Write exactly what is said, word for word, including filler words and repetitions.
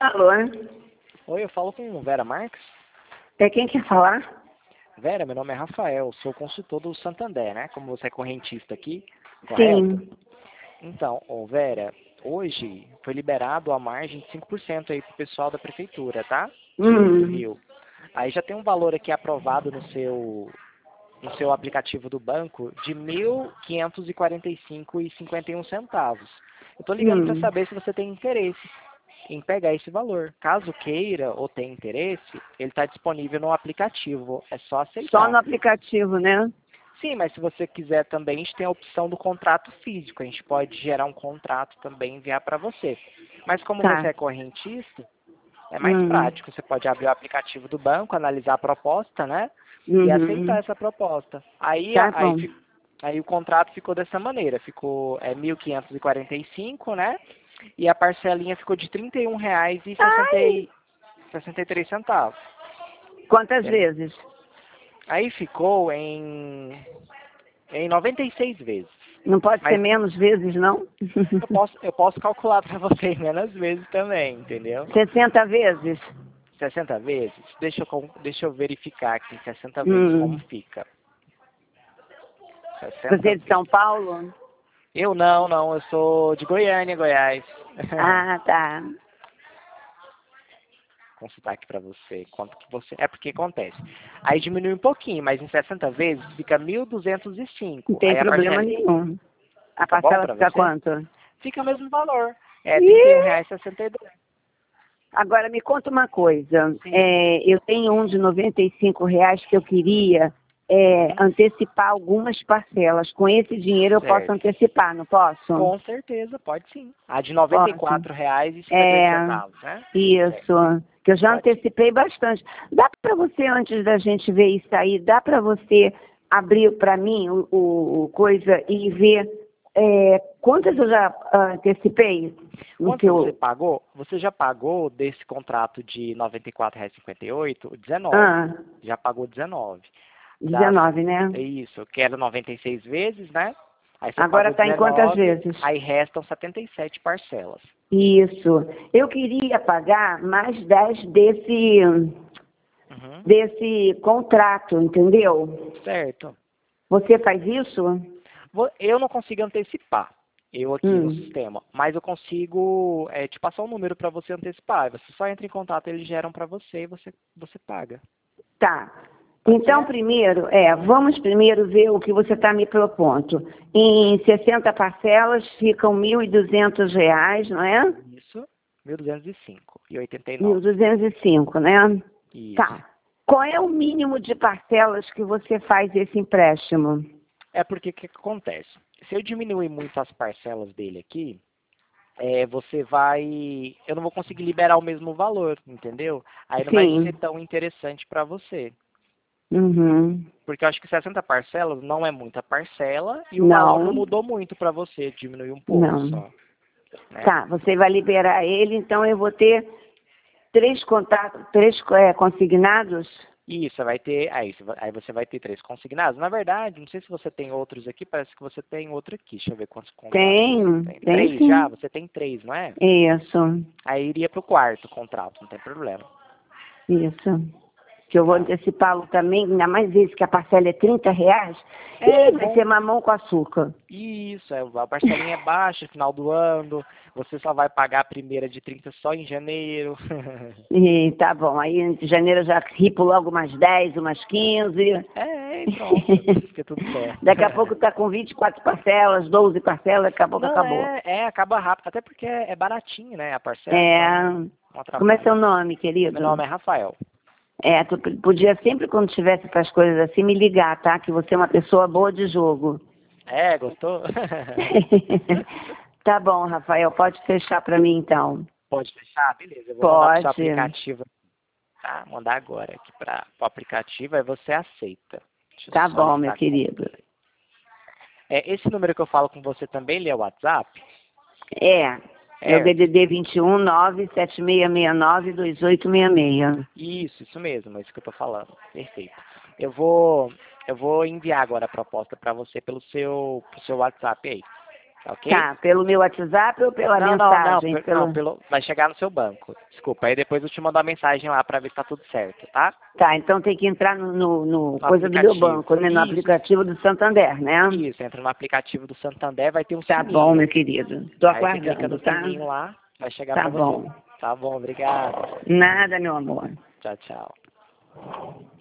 Alô? Oi, eu falo com Vera Marques. É quem quer falar? Vera, meu nome é Rafael, sou consultor do Santander, né? Como você é correntista aqui, correto? Sim. Então, ô Vera, hoje foi liberado a margem de cinco por cento aí pro pessoal da prefeitura, tá? Do Hum. Rio. Aí já tem um valor aqui aprovado no seu no seu aplicativo do banco de mil quinhentos e quarenta e cinco reais e cinquenta e um centavos. Eu tô ligando para Hum. saber se você tem interesse em pegar esse valor. Caso queira ou tenha interesse, ele está disponível no aplicativo. É só Só aceitar. no aplicativo, né? Sim, mas se você quiser também, a gente tem a opção do contrato físico. A gente pode gerar um contrato também e enviar para você. Mas como você Tá. é correntista, é mais Hum. prático. Você pode abrir o aplicativo do banco, analisar a proposta, né? E aceitar Uhum. essa proposta. Aí, Tá a- aí, bom. fi- aí o contrato ficou dessa maneira. Ficou é, mil quinhentos e quarenta e cinco, né? E a parcelinha ficou de trinta e um reais e Ai! sessenta e três centavos. Quantas Entendeu? vezes? Aí ficou em, em noventa e seis vezes. Não pode ser Mas menos vezes, não? eu posso, eu posso calcular para você em menos vezes também, entendeu? Sessenta vezes? sessenta vezes? Deixa eu, com- deixa eu verificar aqui sessenta vezes como Hum. fica. Você sessenta é de São vezes. Paulo? Eu não, não, eu sou de Goiânia, Goiás. Ah, tá. Vou consultar aqui para você quanto que você. É porque acontece. Aí diminui um pouquinho, mas em sessenta vezes fica mil duzentos e Não cinco. tem Aí a problema parcela nenhum. A fica bom parcela para fica você? quanto? Fica o mesmo valor. É trinta e um Ih! reais e sessenta e dois. Agora me conta uma coisa. Sim. É, eu tenho um de noventa e cinco reais que eu queria é, Uhum. antecipar algumas parcelas. Com esse dinheiro eu posso Certo. antecipar, não posso? Com certeza, pode sim. A de noventa e Posso. quatro reais e cinquenta e oito É, centavos, né? Certo. isso. Que eu já Pode sim. antecipei bastante. Dá para você, antes da gente ver isso aí, dá para você abrir para mim o, o- o coisa e ver é, quantas eu já ah, antecipei no Quanto você seu. pagou? Você já pagou desse contrato de noventa e quatro reais e cinquenta e oito, dezenove. Ah, Já pagou dezenove. Das, dezenove, né? é isso, que era noventa e seis vezes, né? Aí você Agora pagou está em quantas dezenove, vezes? aí restam setenta e sete parcelas. Isso. Eu queria pagar mais dez desse, Uhum. desse contrato, entendeu? Certo. Você faz isso? Vo- Eu não consigo antecipar, eu aqui no Hum. sistema, mas eu consigo é, te passar um número para você antecipar. Você só entra em contato, eles geram para você e você, você paga. Tá. Pode Então, ser? primeiro, é, vamos primeiro ver o que você está me propondo. Em sessenta parcelas ficam mil e duzentos reais, não é? Isso, mil duzentos e cinco e oitenta e Mil nove. duzentos e cinco, né? Isso. Tá. Qual é o mínimo de parcelas que você faz esse empréstimo? É porque o que que acontece? Se eu diminuir muito as parcelas dele aqui, é, você vai. Eu não vou conseguir liberar o mesmo valor, entendeu? Aí não vai ser Sim. tão interessante para você. Uhum. Porque eu acho que sessenta parcelas não é muita parcela e o valor não Não, mudou muito para você, diminuiu um pouco não. só, né? Tá, você vai liberar ele, então eu vou ter três contatos, três é, consignados? E isso vai ter, aí, você vai- aí você vai ter três consignados. Na verdade, não sei se você tem outros aqui, parece que você tem outro aqui. Deixa eu ver quantos contratos você Tenho, tem. tem Três já? sim. Você tem três, não é? Isso, Aí iria para o quarto contrato, não tem problema. isso. Que eu vou Tá. antecipá-lo também, ainda mais esse que a parcela é trinta reais. É Ih, vai bom. ser mamão com açúcar. Isso, é, a parcelinha é baixa, final do ano. Você só vai pagar a primeira de trinta só em janeiro. E tá bom, aí em janeiro eu já ripo logo umas dez, umas quinze. É, e pronto. Fica tudo certo. Daqui a pouco tá com vinte e quatro parcelas, doze parcelas, daqui a pouco Não, acabou. é, é, acaba rápido. Até porque é, é baratinho, né, a parcela, É, então não como é seu atrapalha. nome, Meu querido? nome é Rafael. É, tu podia sempre quando tivesse essas coisas assim me ligar, tá? Que você é uma pessoa boa de jogo. É, gostou? Tá bom, Rafael, pode fechar para mim então. Pode fechar? Beleza, eu vou mandar pro seu Pode. aplicativo, tá? Mandar agora aqui para o aplicativo, aí você aceita. Deixa eu Tá só bom, meu listar com querido. você. É, esse número que eu falo com você também, ele é o WhatsApp? É, é o É, D D D vinte e um, nove sete seis seis nove, dois oito seis seis. isso, isso mesmo, é isso que eu tô falando. Perfeito. Eu vou, eu vou enviar agora a proposta para você pelo seu, pro seu WhatsApp aí. Tá ok? Tá, pelo meu WhatsApp ou pela não, mensagem? Não, não, pelo... não pelo, vai chegar no seu banco. Desculpa, aí depois eu te mando uma mensagem lá pra ver se tá tudo certo, tá? Tá, então tem que entrar no, no, no No coisa do meu aplicativo. banco, né? No Isso. aplicativo do Santander, né? Isso, entra no aplicativo do Santander, vai ter um Tá sininho. bom, meu querido. Tô Aí você clica aguardando, no tá? sininho lá, vai chegar Tá pra você. bom. Tá bom, obrigado. Nada, meu amor. Tchau, tchau.